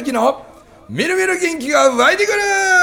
之のみるみる元気が湧いてくる。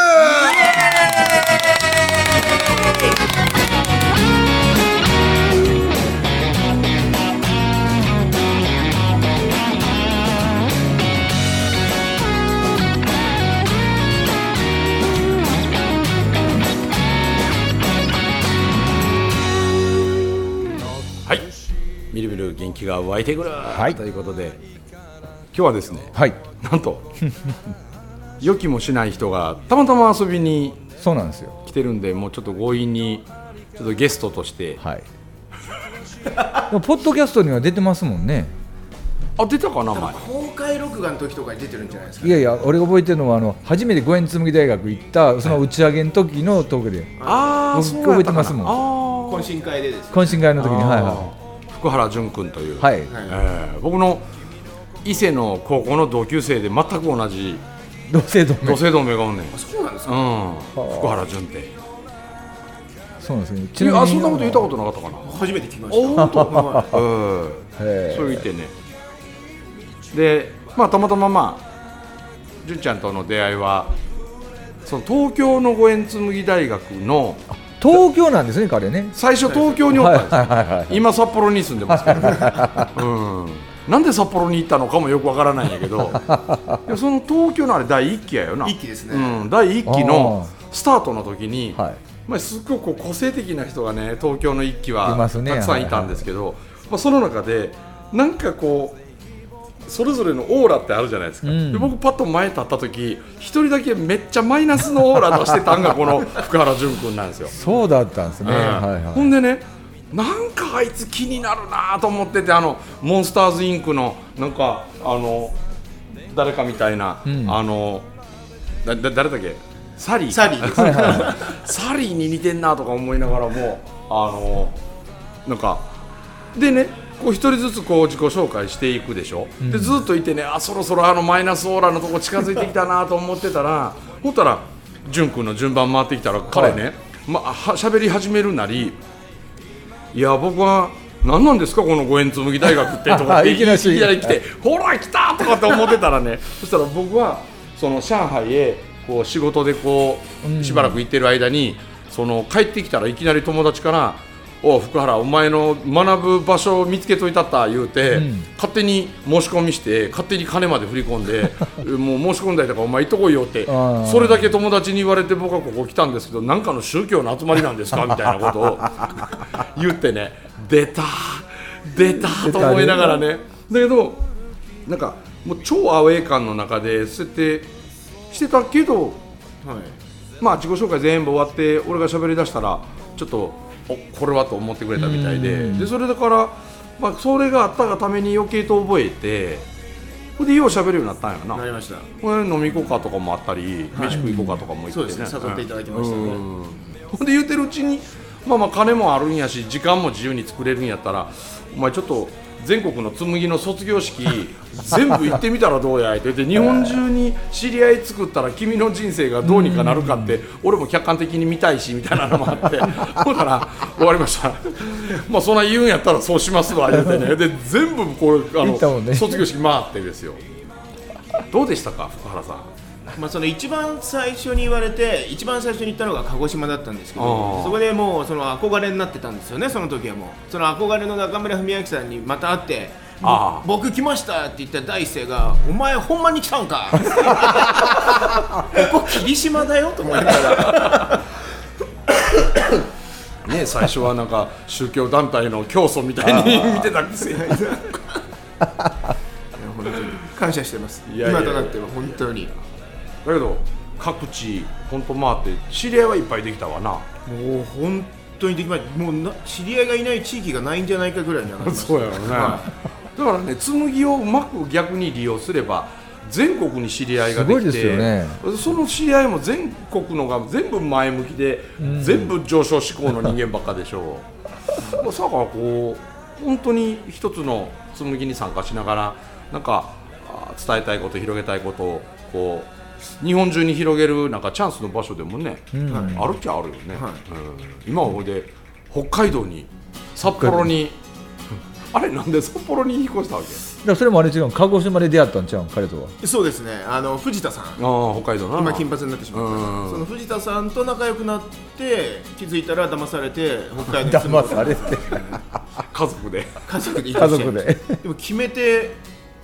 はい、みるみる元気が湧いてくる、はい、ということで今日はですね、はい、なんと予期もしない人がたまたま遊びにそうなんですよ来てるんで、もうちょっと強引にちょっとゲストとして、はい、 ポッドキャストには出てますもんね。 あ、出たかな。前公開録画の時とかに出てるんじゃないですか、 ね、いやいや、俺が覚えてるのは初めて五円紬大学行ったその打ち上げの時のトークで、 はい、 僕覚えてますもん。 懇親会でですね、 懇親会の時に、はいはい、 福原淳君という、 はい、 僕の伊勢の高校の同級生で全く同じ同姓同名がおんねん。 そうなんですか、 福原淳って。 そうなんですね。 そんなこと言ったことなかったかな。 初めて聞きました。 そう言ってね。で、まあたまたま淳ちゃんとの出会いはその東京の五円紬大学の東京なんですね、彼ね。最初東京におったんです。今札幌に住んでますけど、なんで札幌に行ったのかもよくわからないんやけどその東京のあれ第1期やよな。 1期ですね、 第1期のスタートの時に、すっごく個性的な人がね、東京の1期はたくさんいたんですけど、その中でなんかこうそれぞれのオーラってあるじゃないですか、で僕パッと前立った時一人だけめっちゃマイナスのオーラ出してたんがこの福原淳君なんですよ。 そうだったんですね、 ほんでね、なんかあいつ気になるなと思ってて、モンスターズインクのなんか誰かみたいな、誰だっけ、サリーです、 サリーに似てんなとか思いながらも、なんかでね、こう一人ずつこう自己紹介していくでしょ、でずっといてね、そろそろマイナスオーラのとこ近づいてきたなと思ってたら、ほったら淳君の順番回ってきたら、彼ね、喋り始めるなり、いや僕は何なんですかこの五円紬大学ってとかっていきなり来てほら来たとかって思ってたらねそしたら僕はその上海へこう仕事でこうしばらく行ってる間に、その帰ってきたらいきなり友達からお福原お前の学ぶ場所を見つけといたった言うて、勝手に申し込みして勝手に金まで振り込んでもう申し込んだりとかお前行ってこいよってそれだけ友達に言われて僕はここ来たんですけど、なんかの宗教の集まりなんですかみたいなことを言ってね、出たと思いながらね、だけどなんかもう超アウェー感の中でそうやってしてたけど、自己紹介全部終わって俺が喋り出したらちょっとこれはと思ってくれたみたいで、それだから、それがあったがために余計と覚えて、それでよう喋るようになったんやな。 なりました。 これ飲み行こうかとかもあったり、飯食い行こうかとかも言ってね、 そうですね、誘っていただきましたね。 ほんで言ってるうちに、金もあるんやし時間も自由に作れるんやったら、お前ちょっと全国の紬の卒業式全部行ってみたらどうやって言って、日本中に知り合い作ったら君の人生がどうにかなるかって俺も客観的に見たいしみたいなのもあってだから終わりましたそんな言うんやったらそうしますわ言ってね、で全部これ卒業式回ってですよ。どうでしたか福原さん。 その一番最初に言われて一番最初に行ったのが鹿児島だったんですけど、そこでもうその憧れになってたんですよね。その時はもうその憧れの中村文明さんにまた会って、僕来ましたって言った第一声が、お前ほんまに来たんかここ霧島だよと思いながらね、最初はなんか宗教団体の教祖みたいに見てたくせに本当に感謝してます。今となっては本当に。 だけど各地本当回って知り合いはいっぱいできたわな。もう本当にできました。もう知り合いがいない地域がないんじゃないかぐらいになりました。 そうやろね、だからね、紬をうまく逆に利用すれば全国に知り合いができて、 すごいですよね、 その知り合いも全国のが全部前向きで、全部上昇志向の人間ばっかでしょうだからこう本当に一つの紬に参加しながらなんか伝えたいこと広げたいことをこう日本中に広げるなんかチャンスの場所でもね、あるっちゃあるよね、今はこれで北海道に札幌にあれなんで札幌に引っ越したわけ？ らそれもあれ違う、鹿児島で出会ったんちゃうん、彼とは。 そうですね、藤田さん、 北海道な。 今金髪になってしまったその藤田さんと仲良くなって、気づいたら騙されて北海道に住む騙されて家族で家族で家族ででも決めて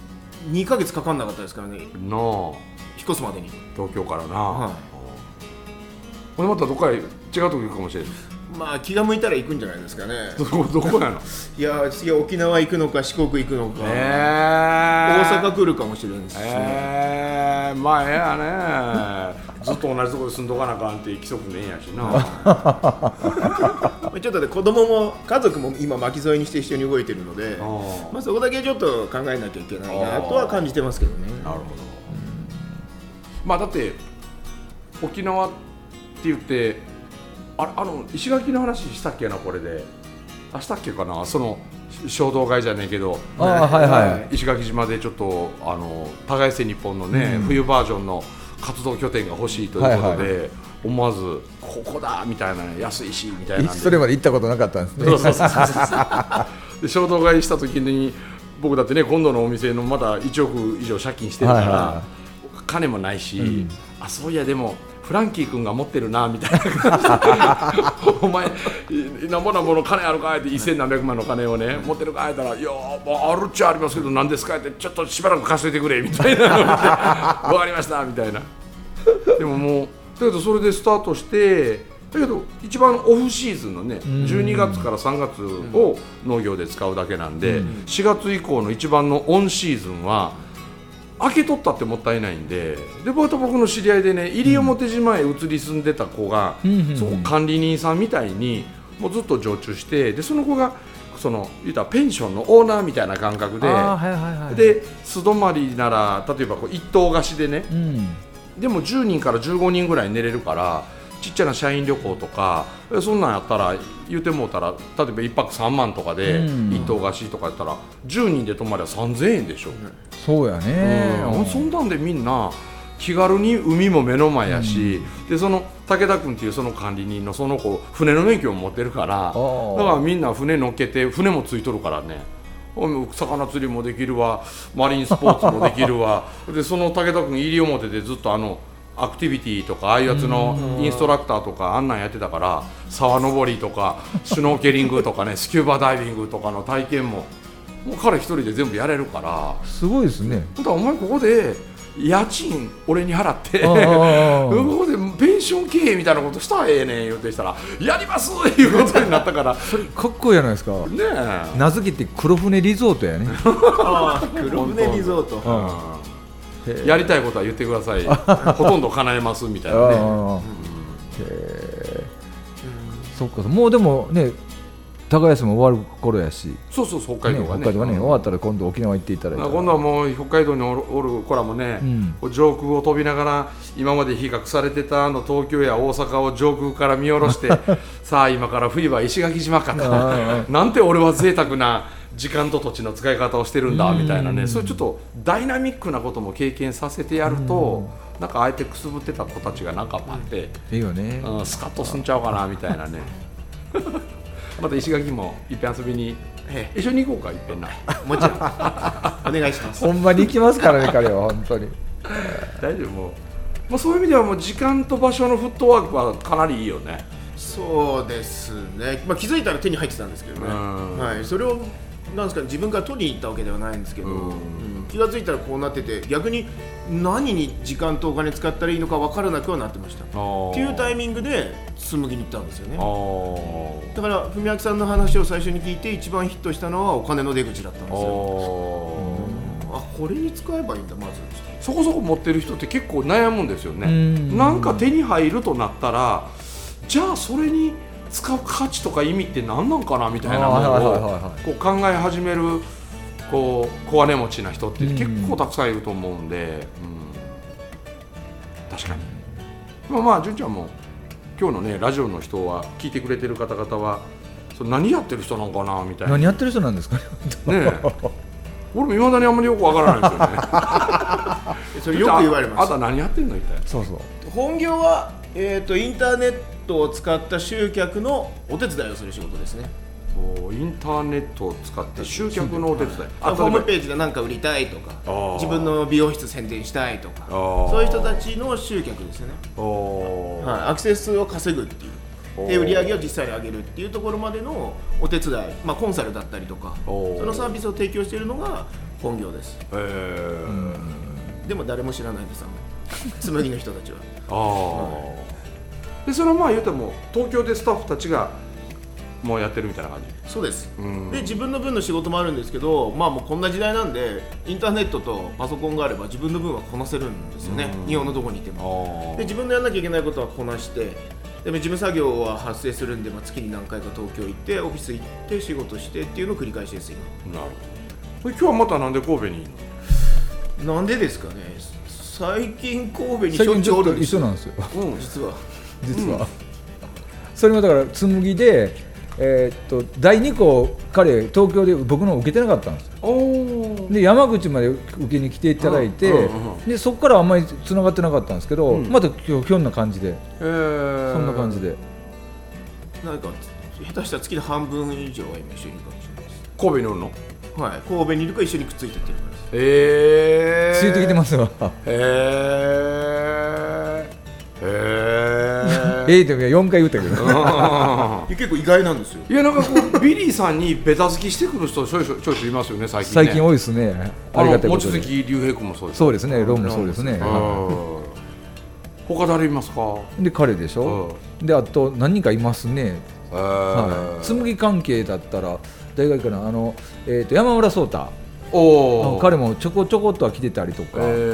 2ヶ月かかんなかったですからね、 なあ、 引っ越すまでに。 東京からな、 はいこれまたどっかへ違うとこ行くかもしれない。 まあ気が向いたら行くんじゃないですかね。 どこやの？ いや次は沖縄行くのか四国行くのか、大阪来るかもしれないですね。 まあやねずっと同じところで住んどかなあかんって規則ねえんやしなちょっとね、子供も家族も今巻き添えにして一緒に動いてるので、まあ、そこだけちょっと考えなきゃいけないなとは感じてますけどね。 なるほど。まあだって沖縄って言って石垣の話したっけな、これでしたっけかな、その衝動買いじゃねえけど、 はいはい、 石垣島でちょっと耕せ日本のね、冬バージョンの活動拠点が欲しいということで、思わずここだみたいな、安いしみたいな、 それまで行ったことなかったんですね。 で衝動買いした時に、僕だってね、今度のお店のまだ1億以上借金してるから、金もないし、そういやでもフランキー君が持ってるなみたいな感じでお前なんぼなんぼの金あるかいって1000何百万の金をね持ってるかいって言ったら、いやあるっちゃありますけど何ですかって、ちょっとしばらく貸しといてくれみたいなので分かりましたみたいな。でももうだけどそれでスタートして、だけど一番オフシーズンのね12月から3月を農業で使うだけなんで、4月以降の一番のオンシーズンは開けとったってもったいないんで、僕の知り合いでね、西表島へ移り住んでた子が、そこ管理人さんみたいにもうずっと常駐して、でその子が言ったらペンションのオーナーみたいな感覚で、で素泊まりなら例えば一棟貸しでね、でも10人から15人ぐらい寝れるから、ちっちゃな社員旅行とかそんなんやったら言うてもうたら、例えば1泊3万とかで一棟貸しとかやったら10人で泊まりゃ3000円でしょ。 そうやね、 そんなんでみんな気軽に海も目の前やし、でその武田君っていうその管理人のその子船の免許を持ってるから、だからみんな船乗っけて、船もついとるからね、魚釣りもできるわ、マリンスポーツもできるわでその武田君西表でずっとアクティビティとかああいうやつのインストラクターとかあんなんやってたから、沢登りとかシュノーケリングとかねスキューバダイビングとかの体験ももう彼一人で全部やれるから、 すごいですね。 だからお前ここで家賃俺に払ってここでペンション経営みたいなことしたらええねん言うてしたら、やりますっていうことになったからそれかっこいいじゃないですかね。名付けて黒船リゾートやね黒船リゾート、 やりたいことは言ってくださいほとんど叶えますみたいなね。 そっか、もうでもね耕も終わる頃やし、 そう北海道がね、 終わったら今度沖縄行っていただいて、 今度はもう北海道におる子らもね、上空を飛びながら今まで比較されてた東京や大阪を上空から見下ろしてさあ今から冬は石垣島かとなんて俺は贅沢な時間と土地の使い方をしてるんだみたいなね、そういうちょっとダイナミックなことも経験させてやると、なんかあえてくすぶってた子たちがなんかあっていいよね、 スカッとすんちゃうかなみたいなねまた石垣もいっぺん遊びに一緒に行こうか、いっぺんなもちろんお願いしますほんまに行きますからね彼は本当に大丈夫、もうそういう意味ではもう時間と場所のフットワークはかなりいいよね。 そうですね、気づいたら手に入ってたんですけどね、それをなんですか、自分から取りに行ったわけではないんですけど、気がついたらこうなってて、逆に何に時間とお金使ったらいいのか分からなくはなってましたっていうタイミングで紬に行ったんですよね。だから文明さんの話を最初に聞いて一番ヒットしたのはお金の出口だったんですよ。これに使えばいいんだ、まずそこそこ持ってる人って結構悩むんですよね。なんか手に入るとなったら、じゃあそれに使う価値とか意味って何なんかなみたいなものをこう考え始めるこう小金持ちな人って結構たくさんいると思うんで、確かに。まあ純ちゃんも今日のねラジオの人は聞いてくれてる方々はそれ何やってる人なんかなみたいな。 何やってる人なんですかね俺も未だにあんまりよくわからないですよねそれよく言われます。 あと何やってんのみたいな。 そう本業は、インターネットを使った集客のお手伝いをする仕事ですね。 インターネットを使って集客のお手伝い、 ホームページで何か売りたいとか自分の美容室宣伝したいとかそういう人たちの集客ですよね。はい、アクセス数を稼ぐっていうで売り上げを実際に上げるっていうところまでのお手伝い、コンサルだったりとかそのサービスを提供しているのが本業です。でも誰も知らないです。紬の人たちは。 でそれは言うても東京でスタッフたちがもうやってるみたいな感じ。 そうです。で自分の分の仕事もあるんですけど、もうこんな時代なんでインターネットとパソコンがあれば自分の分はこなせるんですよね。日本のどこにいても。で自分のやんなきゃいけないことはこなして、でも事務作業は発生するんで、月に何回か東京行ってオフィス行って仕事してっていうのを繰り返しです今。 なるほど。今日はまたなんで神戸にいるの？なんでですかね。最近神戸にしょっちゅうおるんですよ。 一緒なんですよ。 実は。 それもだから紬で、第2項彼東京で僕の受けてなかったんですよ。で山口まで受けに来ていただいて、でそこからあんまり繋がってなかったんですけど、また今日な感じで、そんな感じでなんか下手したら月の半分以上は今一緒にいるかもしれないです。 神戸におるの？ はい、神戸にいるか一緒にくっついてってるからです。 ついてきてますわ。でも4回言ったけど結構意外なんですよ。 いやなんかビリーさんにベタ付きしてくる人ちょいちょいいますよね最近ね。 最近多いですね。ありがたいことで。 望月龍平君もそうです。 そうですね。ロンもそうですね。 他誰いますか？ で彼でしょ。であと何人かいますね。紬関係だったら誰がいいかな、山村壮太。彼もちょこちょこっとは来てたりとか。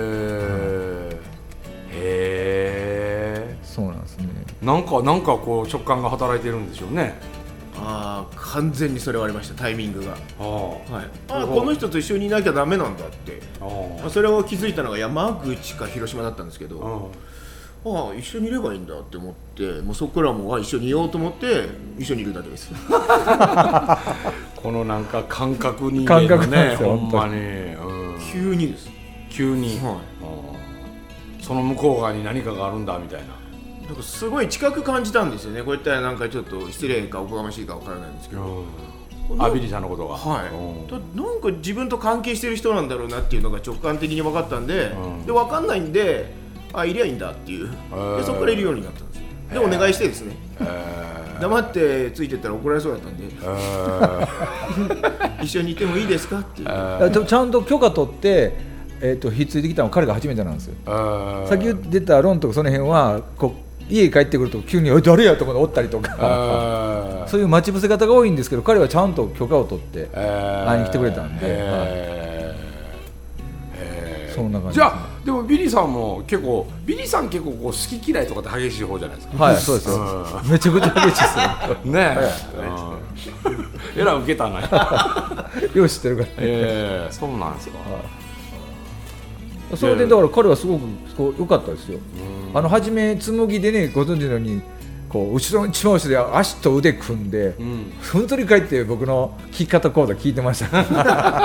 そうなんですね。 なんかこう直感が働いてるんでしょうね。 完全にそれはありました。タイミングが。この人と一緒にいなきゃダメなんだって。それを気づいたのが山口か広島だったんですけど、一緒にいればいいんだって思って、もうそこからも一緒にいようと思って一緒にいるだけです。 このなんか感覚人間のね、ほんまに、 急にです。 急に、その向こう側に何かがあるんだみたいな。 なんかすごい近く感じたんですよね。こういったらなんかちょっと失礼かおこがましいかわからないんですけど、 ビリーさんのことが、 なんか自分と関係してる人なんだろうなっていうのが直感的に分かったんで、で分かんないんで、いりゃいいんだっていう、でそこからいるようになったんですよ。でお願いしてですね、黙ってついてったら怒られそうだったんで、一緒にいてもいいですかっていう。 ちゃんと許可取って、ひっついてきたのは彼が初めてなんですよ。さっき出たロンとかその辺は家帰ってくると急に誰やとかおったりとかそういう待ち伏せ方が多いんですけど、彼はちゃんと許可を取って会いに来てくれたんで、そんな感じ。 じゃあでもビリーさんも結構こう好き嫌いとかって激しい方じゃないですか。 はいそうですよ。めちゃくちゃ激しいですよねえらい受けたなよう知ってるから。 そうなんですか。 それでだから彼はすごく良かったですよ。初め紬でね、ご存知のように後ろの一番後ろで足と腕組んで、ふんぞり返って僕の聞き方講座聞いてました。 そんな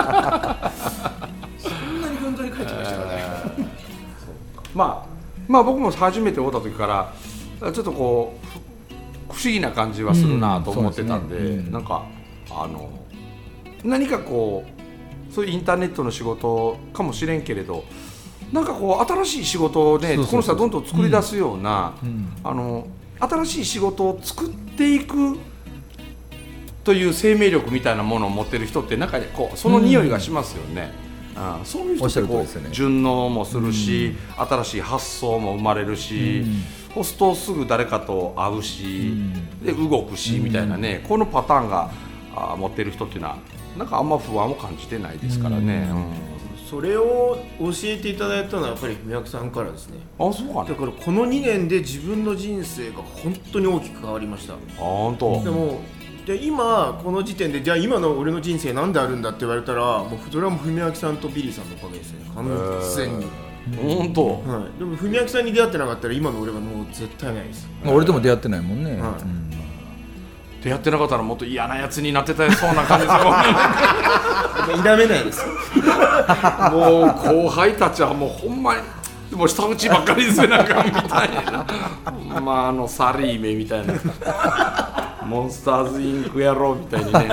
にふんぞり返ってましたかね。 まあ僕も初めて会った時からちょっとこう不思議な感じはするなと思ってたんで、なんか何かこうそういうインターネットの仕事かもしれんけれど、なんかこう新しい仕事をね、この人はどんどん作り出すような、新しい仕事を作っていくという生命力みたいなものを持ってる人って中でこうその匂いがしますよね。そういう人ってこう順応もするし、新しい発想も生まれるし、そうするとすぐ誰かと会うし、で動くしみたいなね、このパターンが持ってる人っていうのはなんかあんま不安を感じてないですからね。 それを教えていただいたのはやっぱり文明さんからですね。 そうかね。 だからこの2年で自分の人生が本当に大きく変わりました。 本当。 でも今この時点でじゃあ今の俺の人生なんであるんだって言われたら、もうそれは文明さんとビリーさんのおかげですね。完全に。 本当。 でも文明さんに出会ってなかったら今の俺はもう絶対ないです。 俺とも出会ってないもんね。 出会ってなかったらもっと嫌なやつになってたそうな感じですよ。 否めないです。 もう後輩たちはもうほんまにもう下打ちばっかりですね、なんかみたいな。サリーメみたいな。 モンスターズインクやろうみたいにね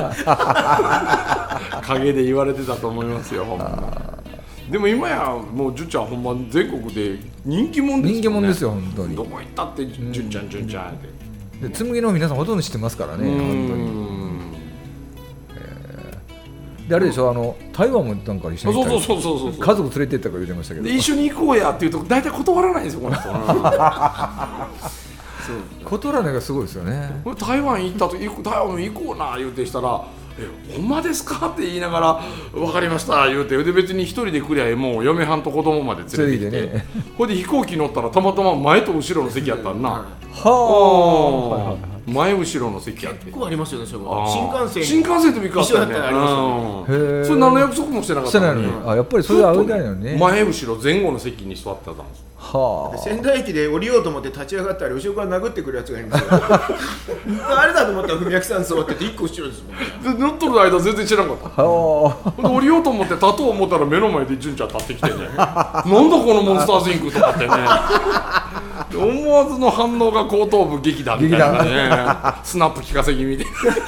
陰で言われてたと思いますよほんま。でも今やもう純ちゃんほんま全国で人気者ですよね。 人気者ですよ本当に。 どこ行ったって純ちゃん純ちゃんってで紬の皆さんほとんど知ってますからね本当に。であれでしょ、台湾もなんか一緒に行ったり、 そう家族連れてったから言ってましたけど、 で一緒に行こうやって言うと大体断らないんですよこの人断らないがすごいですよね。 台湾行ったと台湾行こうな言うてしたらほんまですかって言いながら分かりました言うてで別に一人で来りゃもう嫁はんと子供まで連れてきて、ね、ほいで飛行機乗ったらたまたま前と後ろの席やったんな。はあ前後ろの席やって結構ありますよねそれは。 新幹線とビッグアップやね。それ何の約束もしてなかったのに。 やっぱりそれは合うだよね。 前後ろ前後の席に座ってたんです。 はあ、仙台駅で降りようと思って立ち上がったら後ろから殴ってくるやつがいるんですよあれだと思ったら文明さん座ってて1個後ろですもんね。 で乗っとる間全然知らんかった。降りようと思って立とう思ったら目の前で純ちゃん立ってきてねなんだこのモンスターズインクとかってね思わずの反応が後頭部劇団みたいなねスナップ聞かせ気味で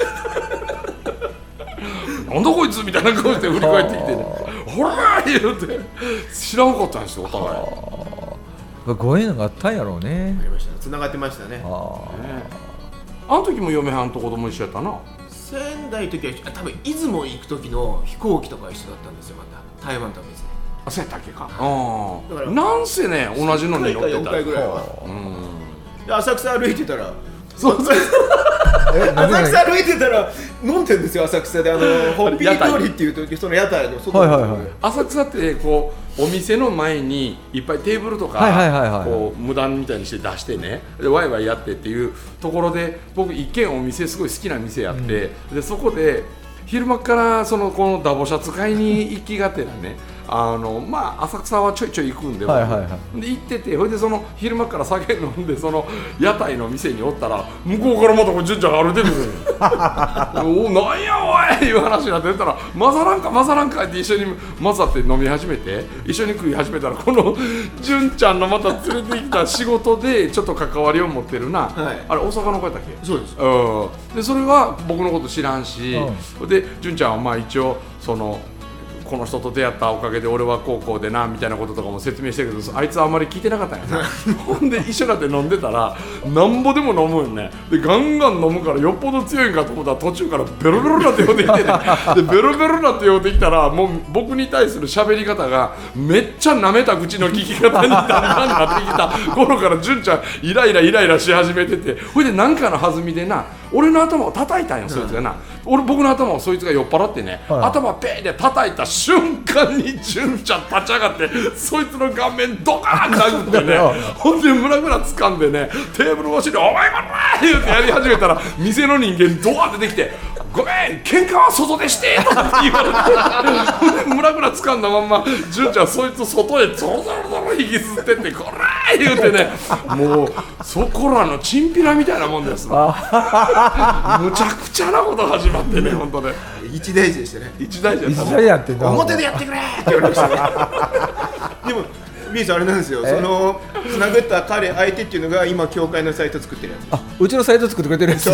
なんだこいつみたいな顔して振り返ってきてねほらー言うて知らんかったんですよお互い。 ご縁があったんやろうね。 ありました。繋がってましたね。 あの時も嫁はんと子供一緒やったな。 仙台の時は多分出雲行く時の飛行機とか一緒だったんですよ。また台湾とは別に。 あ、そうやったっけか。だからなんせね同じのに乗ってた。 4回ぐらいは。で浅草歩いてたら。 そう浅草歩いてたら飲んでるんですよ。浅草でホッピー通りっていうとその屋台の外に、 浅草ってこうお店の前にいっぱいテーブルとかこう無断みたいにして出してねでワイワイやってっていうところで僕一軒お店すごい好きな店やって、でそこで昼間からこのダボシャツ買いに行きがてらねまあ、浅草はちょいちょい行くんで、で行っててほいで昼間から酒飲んで屋台の店におったら向こうからまた純ちゃんが歩いてくるおなんやおいいう話になってたら混ざらんかって一緒に混ざって飲み始めて一緒に食い始めたらこの純ちゃんのまた連れてきた仕事でちょっと関わりを持ってるな、あれ大阪の子やったっけ。 そうです。 でそれは僕のこと知らんし、で純ちゃんはまあ一応この人と出会ったおかげで俺は高校でなみたいなこととかも説明してるけどあいつはあんまり聞いてなかったんやなほんで一緒になって飲んでたらなんぼでも飲むよね。でガンガン飲むからよっぽど強いんかと思ったら途中からベロベロになって酔ってきてねでベロベロになって酔ってきたらもう僕に対する喋り方がめっちゃ舐めた口の聞き方にだんだんなってきた頃から純ちゃんイライラし始めててほいで何かの弾みでな俺の頭を叩いたんよそいつがな。僕の頭をそいつが酔っ払ってね、頭ペーで叩いた瞬間に純ちゃん立ち上がってそいつの顔面ドカーン殴ってねほんでムラムラ掴んでねテーブル越しに「お前こら!」言うてやり始めたら店の人間ドワーって出てきて「ごめん喧嘩は外でして」とかって言われてムラムラ掴んだまんま純ちゃんそいつ外へゾロゾロゾロ引きずってって「こら!」言うてねもうそこらのチンピラみたいなもんですわむちゃくちゃなこと始まってね本当ね一大事でしたね。 一大事やって表でやってくれって言われましたねでもミーさんあれなんですよ。つなぐった彼相手っていうのが今協会のサイト作ってるやつ。 うちのサイト作ってくれてるやつ。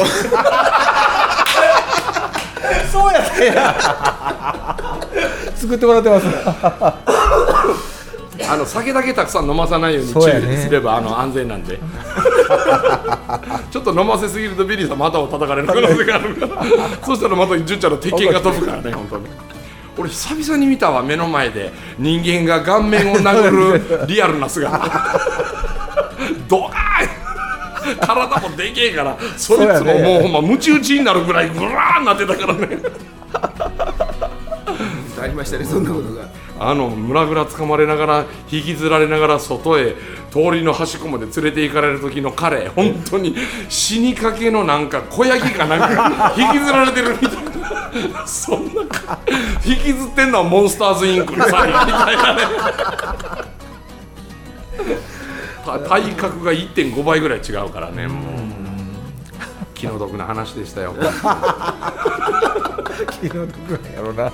そうやって作ってもらってます酒だけたくさん飲まさないように注意すれば安全なんでちょっと飲ませすぎるとビリーさんまたを叩かれる可能性があるからそしたらまた純ちゃんの鉄拳が飛ぶからね本当に。俺久々に見たわ目の前で人間が顔面を殴るリアルな姿ドカーン体もでけえからそいつももうほんまムチ打ちになるぐらいグラーンなってたからねありましたねそんなことが。 ムラグラ掴まれながら引きずられながら外へ通りの端っこまで連れて行かれる時の彼本当に死にかけのなんか小ヤギかなんか引きずられてるみたいなそんな引きずってんのはモンスターズインクのサインみたいなね体格が 1.5 倍ぐらい違うからねもう気の毒な話でしたよ気の毒なんやろな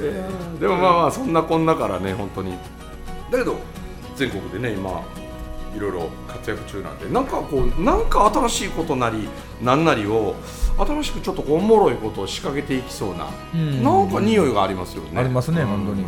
でもまあそんなこんなからね本当にだけど全国でね今いろいろ活躍中なんで、なんか新しいことなりなんなりを新しくちょっとおもろいことを仕掛けていきそうな、なんか匂いがありますよね。 ありますね、本当に。 こ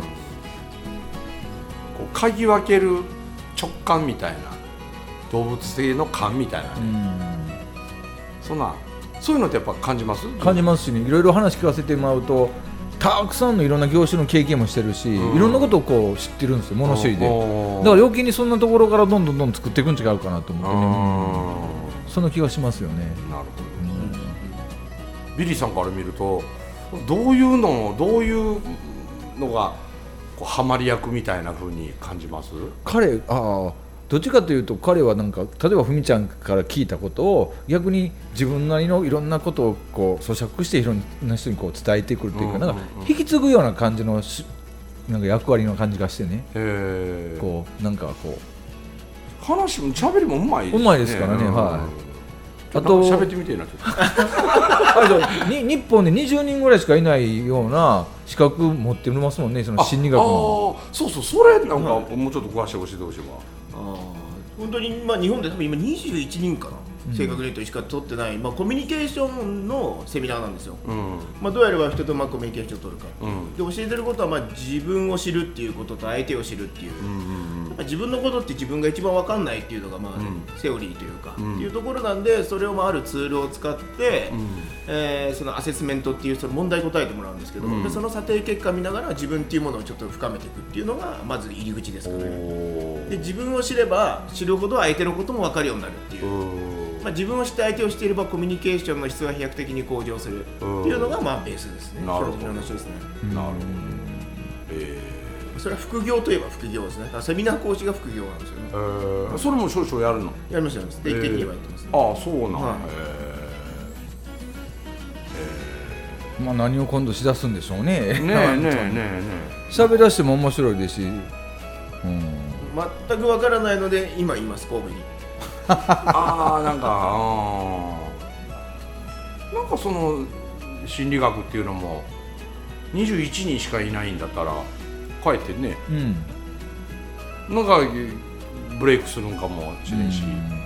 う嗅ぎ分ける直感みたいな、動物性の感みたいなね、そういうのってやっぱ感じますしね、いろいろ話聞かせてもらうとたくさんのいろんな業種の経験もしてるし、いろんなことをこう知ってるんですよ、物知りで。だから余計にそんなところからどんどん作っていくん違うかなと思ってね、その気がしますよね。 なるほど。ビリーさんから見るとどういうのがこうハマり役みたいな風に感じます？ 彼どっちかというと彼はなんか例えばふみちゃんから聞いたことを逆に自分なりのいろんなことをこう咀嚼していろんな人にこう伝えてくるというか、なんか引き継ぐような感じのなんか役割の感じがしてね、こうなんかこう話も喋りもうまいですね。 うまいですからね、はい。あと喋ってみてえなちょっと日本で20人ぐらいしかいないような資格持ってますもんね、その心理学の。 そうそれなんかもうちょっと詳しく教えてほしいわ。 本当に日本で多分今21人かな、正確に言うとしか取ってない、コミュニケーションのセミナーなんですよ。どうやれば人とコミュニケーションを取るか、で教えてることは自分を知るっていうことと相手を知るっていう、自分のことって自分が一番分かんないっていうのがセオリーというか、っていうところなんで、それをあるツールを使って、そのアセスメントっていうその問題答えてもらうんですけど、でその査定結果見ながら自分っていうものをちょっと深めていくっていうのがまず入り口ですからね。で自分を知れば知るほど相手のことも分かるようになるっていう、自分を知って相手を知っていればコミュニケーションの質が飛躍的に向上するっていうのがベースですね。 なるほど。 標準の話ですね。 なるほど。 それは副業といえば副業ですね。セミナー講師が副業なんですよね。 それも少々やるの？ やります。定期的にはやってますね。 そうなん。 何を今度しだすんでしょうね。喋らしても面白いですし、 全くわからないので今います、神戸に。 なんかその心理学っていうのも21人しかいないんだったらかえってね、なんかブレイクするんかもしれんし、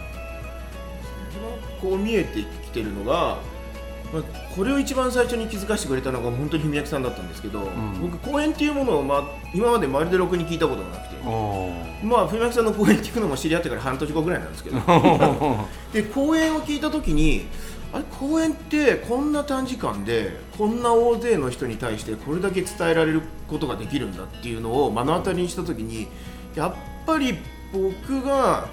こう見えてきてるのが、これを一番最初に気づかせてくれたのが本当に文明さんだったんですけど、僕講演っていうものを、今までまるでろくに聞いたことがなくて、文明さんの講演聞くのも知り合ってから半年後ぐらいなんですけどで講演を聞いた時に、講演ってこんな短時間でこんな大勢の人に対してこれだけ伝えられることができるんだっていうのを目の当たりにした時に、やっぱり僕が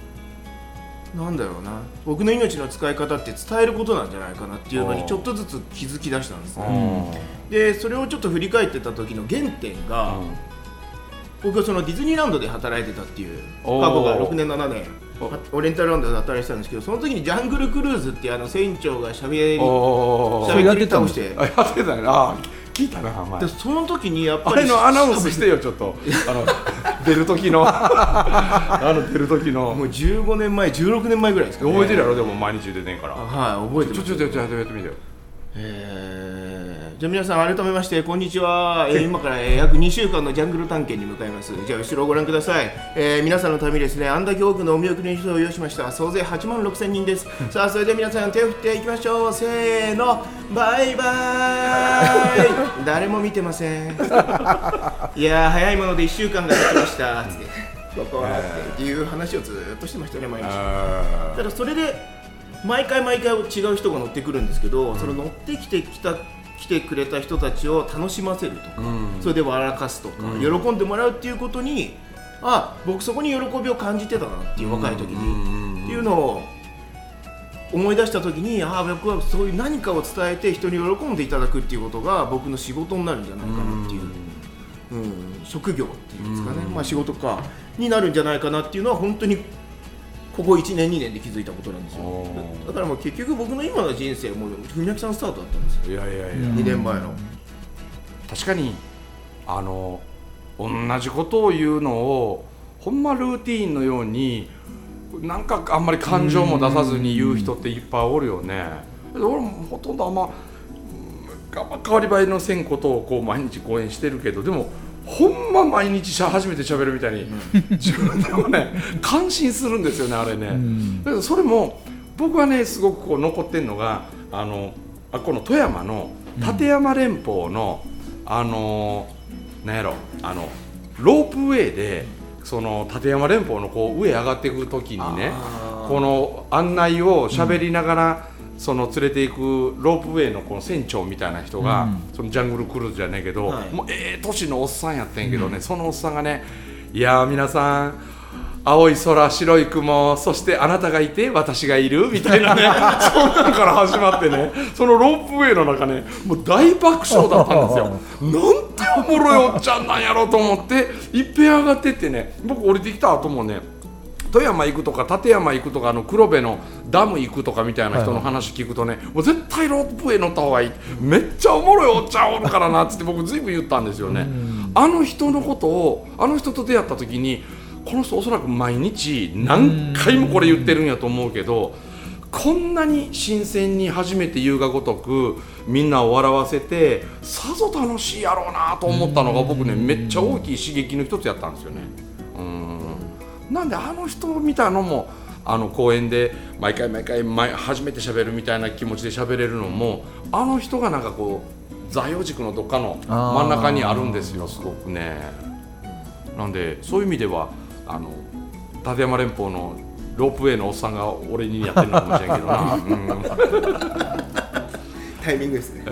僕の命の使い方って伝えることなんじゃないかなっていうのにちょっとずつ気づき出したんですね。でそれをちょっと振り返ってた時の原点が、僕はそのディズニーランドで働いてたっていう過去が6年7年オリエンタルランドで働いてたんですけど、その時にジャングルクルーズっていう船長がしゃべり倒してやってたね。聞いたな。 でその時にやっぱりあれのアナウンスしてよ、ちょっと出る時の出る時のもう15年前16年前ぐらいですかね。 覚えてるやろ？でも毎日出てんから。 覚えてます。 ちょっとやってみてよ。 じゃあ皆さん改めましてこんにちは。今から約2週間のジャングル探検に向かいます。じゃあ後ろをご覧ください。皆さんのためにですね、あんだけ多くのお見送りの人を用意しました。総勢8万6千人です。さあそれでは皆さん手を振っていきましょう。せーの、バイバーイ誰も見てません。いや早いもので1週間が経ちましたつってここはっていう話をずっとしてましたね、毎日。ただそれで毎回違う人が乗ってくるんですけど、その乗って来てくれた人たちを楽しませるとか、それで笑かすとか、喜んでもらうっていうことに、僕そこに喜びを感じてたなっていう、若い時にっていうのを思い出した時に、僕はそういう何かを伝えて人に喜んでいただくっていうことが僕の仕事になるんじゃないかなっていう、職業っていうんですかね、仕事かになるんじゃないかなっていうのは本当にここ1年2年で気づいたことなんですよ。だからもう結局僕の今の人生も文明さんスタートだったんですよ。2年前の。 確かに同じことを言うのをほんまルーティーンのようになんかあんまり感情も出さずに言う人っていっぱいおるよね。俺もほとんど変わり映えのせんことをこう毎日講演してるけど、でもほんま毎日初めて喋るみたいに、自分でもね感心するんですよねあれね、だけどそれも僕はねすごくこう残ってんのがこの富山の立山連峰のなんやろロープウェイでその立山連峰のこう上上がっていく時にねこの案内を喋りながら、その連れていくロープウェイのこの船長みたいな人が、そのジャングルクルーズじゃねえけど、もう年のおっさんやってんけどね、そのおっさんがね、いやー皆さん青い空白い雲そしてあなたがいて私がいるみたいなねそんなのから始まってね、そのロープウェイの中ねもう大爆笑だったんですよなんておもろいおっちゃんなんやろと思っていっぺん上がってってね、僕降りてきた後もね富山行くとか立山行くとか黒部のダム行くとかみたいな人の話聞くとね、もう絶対ロープウェイ乗った方がいい、めっちゃおもろいおっちゃんおるからなっつって僕ずいぶん言ったんですよね。あの人のことをあの人と出会った時に、この人おそらく毎日何回もこれ言ってるんやと思うけど、こんなに新鮮に初めて言うがごとくみんなを笑わせてさぞ楽しいやろうなと思ったのが僕ねめっちゃ大きい刺激の一つやったんですよね。なんであの人みたいのも公演で毎回初めて喋るみたいな気持ちで喋れるのも、あの人がなんかこう座標軸のどっかの真ん中にあるんですよすごくね。なんでそういう意味では立山連峰のロープウェイのおっさんが俺にやってるのかもしれんけどなタイミングですね。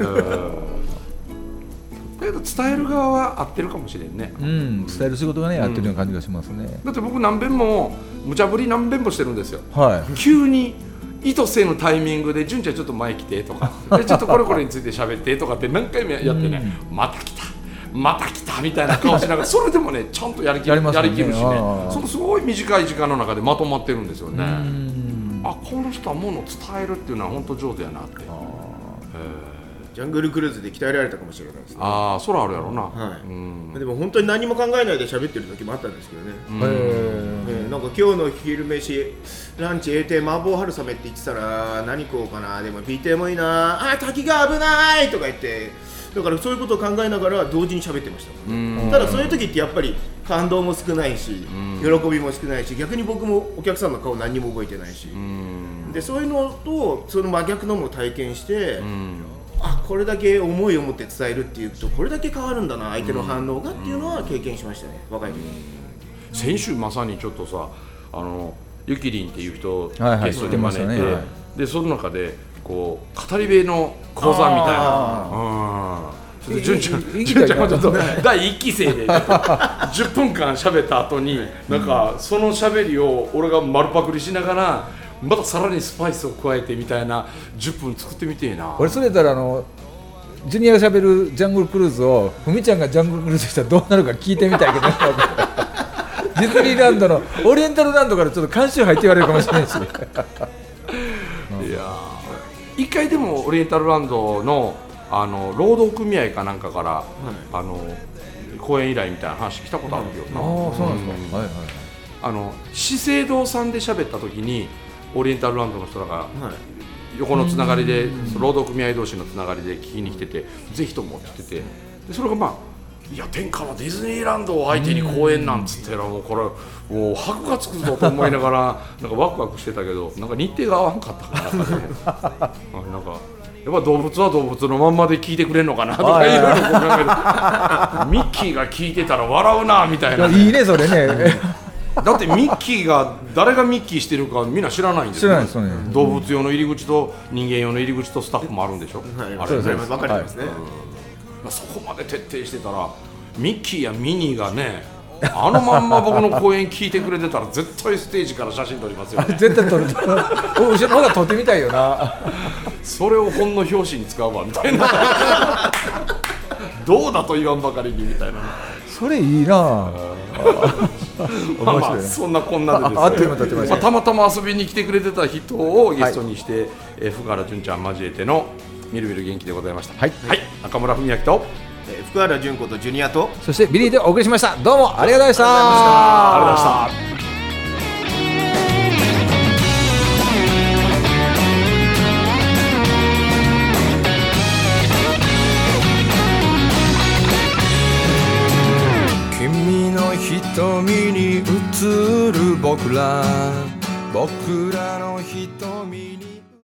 だけど伝える側は合ってるかもしれんね、 伝える仕事がね、合ってるような感じがしますね。 だって僕何遍も無茶ぶり何遍もしてるんですよ、 急に意図せぬタイミングで純ちゃんちょっと前来てとかでちょっとこれについて喋ってとかって何回もやってね、また来たみたいな顔しながらそれでもねちゃんとやりきるしね、そのすごい短い時間の中でまとまってるんですよね。この人はものを伝えるっていうのは本当上手やなって。 ジャングルクルーズで鍛えられたかもしれないですね。 そらあるやろな、 でも本当に何も考えないで喋ってる時もあったんですけどね。なんか今日の昼飯ランチ麻婆春雨って言ってたら何食おうかな、でも PTA もいいな、滝が危ないとか言って、だからそういうことを考えながら同時に喋ってました。ただそういう時ってやっぱり感動も少ないし、喜びも少ないし、逆に僕もお客さんの顔何にも覚えてないし、でそういうのとその真逆のも体験して、これだけ思いを持って伝えるっていうとこれだけ変わるんだな相手の反応がっていうのは経験しましたね、若い時に。 先週まさにちょっとさゆきりんっていう人ゲストで招いて、でその中でこう語り部の講座みたいな、純ちゃんはちょっと第1期生で10分間喋った後になんかその喋りを俺が丸パクリしながらまたさらにスパイスを加えてみたいな10分作ってみてえな。 俺それやったらジュニアがしゃべるジャングルクルーズをふみちゃんがジャングルクルーズしたらどうなるか聞いてみたいけどディズニーランドのオリエンタルランドからちょっと監修入って言われるかもしれないしいや一回でもオリエンタルランドの労働組合かなんかから、講演依頼みたいな話来たことあるよな。 そうなんですか。 資生堂さんで喋った時にオリエンタルランドの人らが横のつながりで労働組合同士のつながりで聞きに来てて、ぜひともって言ってて、でそれがいや天下のディズニーランドを相手に公演なんつってもうこれもう箔がつくぞと思いながらなんかワクワクしてたけど、なんか日程が合わんかったからなんかやっぱ動物は動物のまんまで聞いてくれんのかなとかいろいろ考えてミッキーが聞いてたら笑うなみたいな。 いいねそれねだってミッキーが誰がミッキーしてるかみんな知らないんですよ、ね、動物用の入り口と人間用の入り口とスタッフもあるんでしょ。 そうです分かりますね。 そこまで徹底してたらミッキーやミニーがねまんま僕の講演聞いてくれてたら絶対ステージから写真撮りますよね。 絶対撮る後ろの方が撮ってみたいよなそれを本の表紙に使うわみたいなどうだと言わんばかりにみたいな。 それいいなそんなこんなでですね、たまたま遊びに来てくれてた人をゲストにして、福原純ちゃん交えてのみるみる元気でございました。中村文明と福原純子とジュニアとそしてビリーでお送りしました。どうもありがとうございました。 ありがとうございました。 僕ら